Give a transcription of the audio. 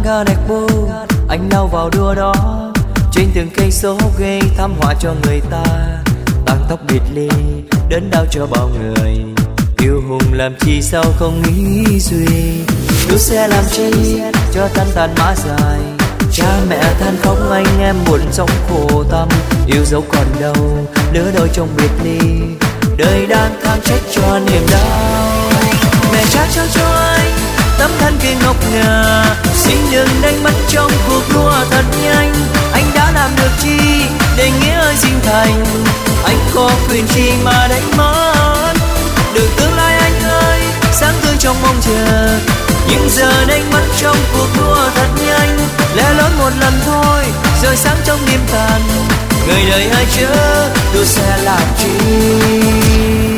ga đẹp bô, anh lao vào đua đó. Trên từng cây số gây thảm họa cho người ta, tàn tóc biệt ly đến đau cho bao người. Yêu hùng làm chi sao không nghĩ suy, đua xe làm chi cho tan tàn mã dài. Cha mẹ than khóc anh em buồn sống khổ tâm, yêu dấu còn đâu lứa đôi trong biệt ly, đời đang than trách cho niềm đau. Mẹ cha cho anh tấm thân kia ngọc ngà, xin đừng đánh mất trong cuộc đua thật nhanh. Anh đã làm được chi để nghĩa ơi sinh thành, anh có quyền chi mà đánh mất được tương lai anh ơi, sáng tươi trong mong chờ. Nhưng giờ đánh mất trong cuộc đua thật nhanh, lẽ lối một lần thôi rồi sáng trong đêm tàn. Người đời ai chớ đua xe làm chi.